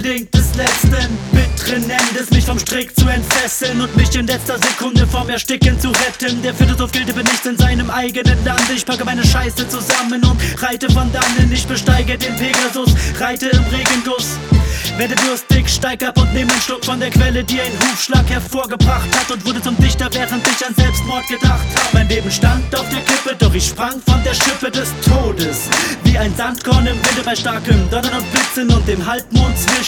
Instinkt des letzten bitteren Endes, mich vom Strick zu entfesseln und mich in letzter Sekunde vom Ersticken zu retten. Der Philosoph gilt über nichts in seinem eigenen Land. Ich packe meine Scheiße zusammen und reite von dannen. Ich besteige den Pegasus, reite im Regenguss. Werde durstig, steig ab und nehme einen Schluck von der Quelle, die einen Hufschlag hervorgebracht hat, und wurde zum Dichter, während ich an Selbstmord gedacht hab. Mein Leben stand auf der Kippe, doch ich sprang von der Schippe des Todes. Wie ein Sandkorn im Winde bei starkem Donnern und Blitzen und dem Halbmond zwischen